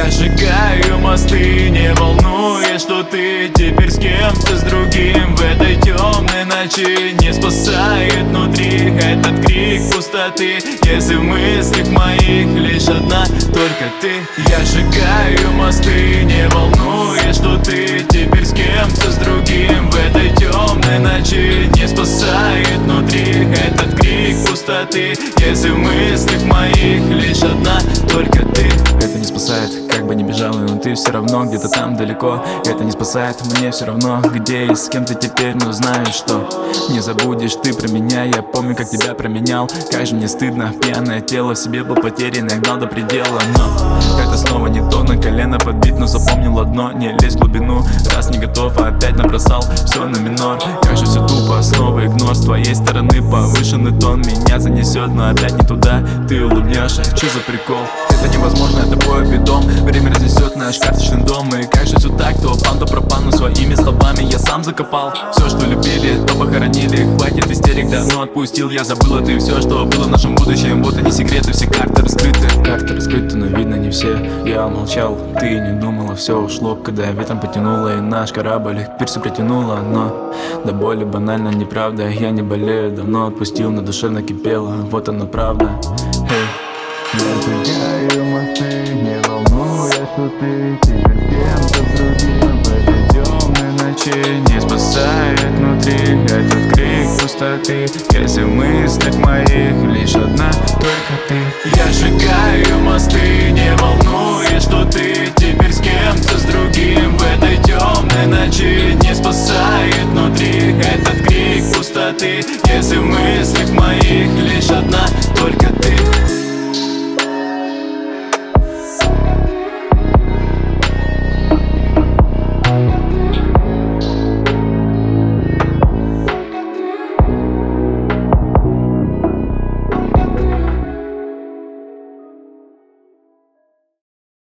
Я сжигаю мосты, не волнуясь, что ты теперь с кем-то, с другим. В этой темной ночи не спасает внутри этот крик пустоты. Если в мыслях моих лишь одна, только ты. Я сжигаю мосты, не волнуясь, что ты теперь с кем-то, с другим. В этой темной ночи не спасает внутри этот крик пустоты. Если в мыслях моих лишь одна, только ты. Это не спасает, как бы ни бежал, но ты все равно где-то там далеко. Это не спасает, мне все равно, где и с кем ты теперь, но знаешь что. Не забудешь ты про меня, я помню, как тебя променял. Как же мне стыдно, пьяное тело в себе был потерян, я гнал до предела. Но это снова не то, на колено подбит, но запомнил одно: не лезь в глубину, раз не готов, а опять набросал все на минор. Как же все тупо, снова игнор с твоей стороны, повышенный тон меня занесет, но опять не туда. Ты улыбнешься, что за прикол? Это невозможно, это бой бедом. Время разнесет наш карточный дом. И как же все так, то пан, то пропан, но своими словами я сам закопал все, что любили, то похоронили. Хватит истерик, давно отпустил, я забыл это и все, что было в нашем будущем. Вот они секреты, все карты раскрыты. Карты раскрыты, но видно не все. Я молчал, ты не думала, все ушло, когда ветром потянуло. И наш корабль их пирсу притянуло. Но до боли банально неправда, я не болею, давно отпустил, на душе накипело. Вот она правда. Я сжигаю мосты, не волнуясь, что ты теперь с кем-то, с другим. В этой темной ночи не спасает внутри этот крик пустоты. Если в мыслях моих лишь одна, только ты. Я сжигаю мосты, не волнуясь, что ты теперь с кем-то, с другим. В этой темной ночи не спасает внутри этот крик пустоты. Если в мыслях моих лишь одна, только ты.